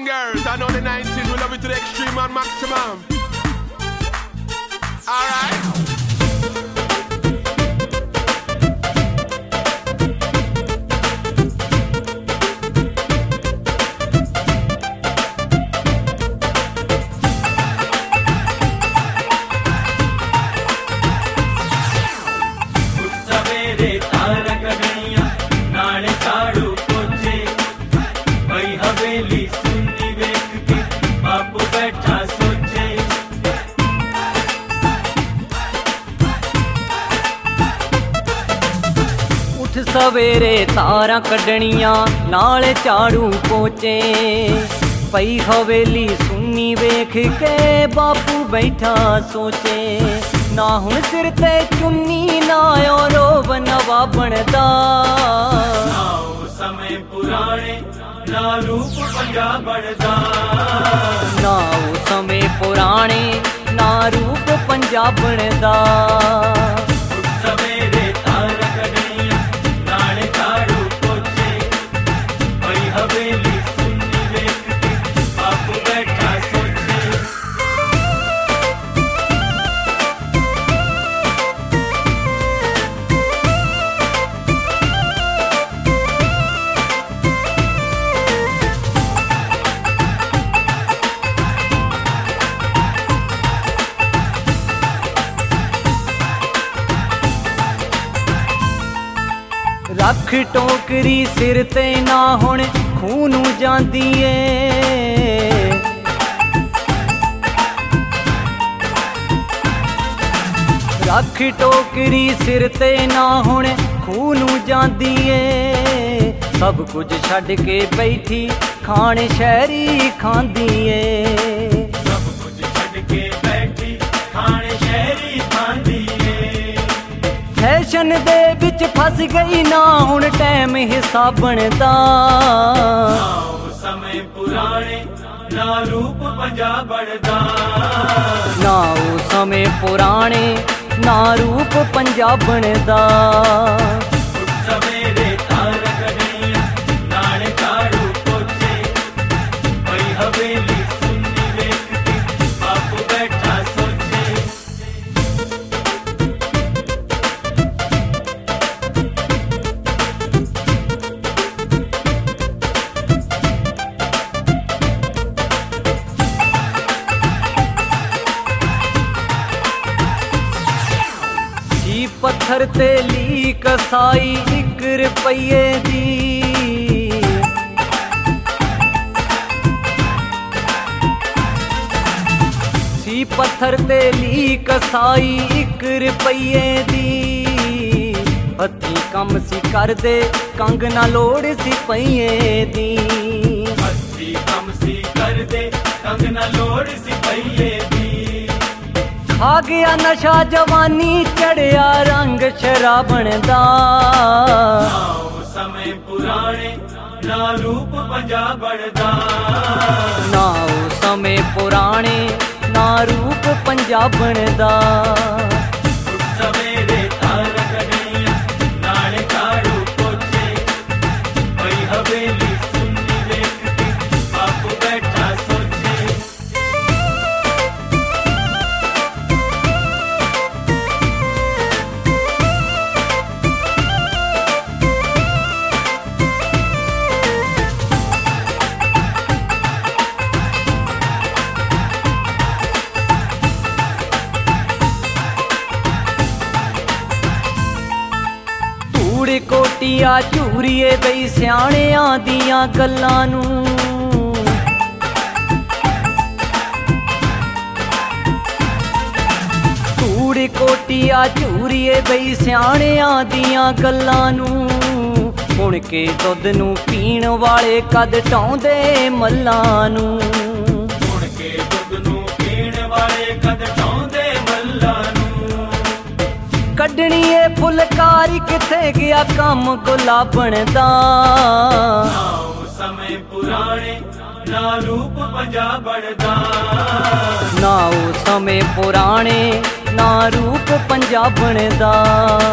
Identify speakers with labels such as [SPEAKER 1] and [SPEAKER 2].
[SPEAKER 1] and girls, I know the 90s, we love it to the extreme and maximum. Alright.
[SPEAKER 2] सवेरे तारा कड्डणियां नाल झाड़ू पोचे पई हवेली सुन्नी वेख के बापू बैठा सोचे ना हुण सिर ते चुन्नी ना रोब नवा बनदा
[SPEAKER 3] ना समय पुराने ना रूप पंजा बनदा
[SPEAKER 2] ना समय पुराने ना रूप पंजा बनदा रख टोकरी सिर ते ना हुण खूनू जांदी ए रख टोकरी सिर ते ना हुण खूनू जांदी ए सब कुछ छड़ के बैठी खाण शहरी खांदी ए
[SPEAKER 3] सब कुछ छड़ के बैठी खाण शहरी खांदी
[SPEAKER 2] फैशन दे विच फस गई ना हुण टाइम हिसाब बनदा
[SPEAKER 3] ना समय पुराने ना रूप पंजा बनदा
[SPEAKER 2] ना समय पुराने ना रूप पंजा बनदा
[SPEAKER 3] सवेरे तारा कड्डणियां नाल झाड़ू पोचे पई हवेली सुन्नी वेख के बापू बैठा सोचे
[SPEAKER 2] पत्थर ते ली कसाई 1 रुपये दी सी पत्थर ते ली कसाई 1 रुपये दी हथी कम सी कर दे कंग ना लोड़ सी पईए दी
[SPEAKER 3] हथी कम सी कर दे कंग ना लोड़ सी पईए दी
[SPEAKER 2] आ गया नशा जवानी चढ़िया रंग शराबण दा
[SPEAKER 3] ना समय पुराने ना रूप पंजा बनदा
[SPEAKER 2] ना समय पुराने ना रूप पंजा बनदा
[SPEAKER 3] सवेरे तारा कड्डणियां नाल झाड़ू पोचे पई हवेली सुन्नी वेख के बापू बैठा सोचे
[SPEAKER 2] कोटिया झूरीए बई सियाणियां दियां गल्लां नूं धूड़ कोटिया झूरीए बई सियाणियां दियां गल्लां नूं हुण के दुध नूं पीण वाले कद ढाउंदे मल्लां नूं
[SPEAKER 3] हुण के दुध नूं पीण वाले कद ढाउंदे मल्लां नूं
[SPEAKER 2] कड्डणीए फुलकारी किथे गया कम गुलाबण दा
[SPEAKER 3] ना समय पुराने ना रूप पंजा बनदा
[SPEAKER 2] ना समय पुराने ना रूप पंजा बनदा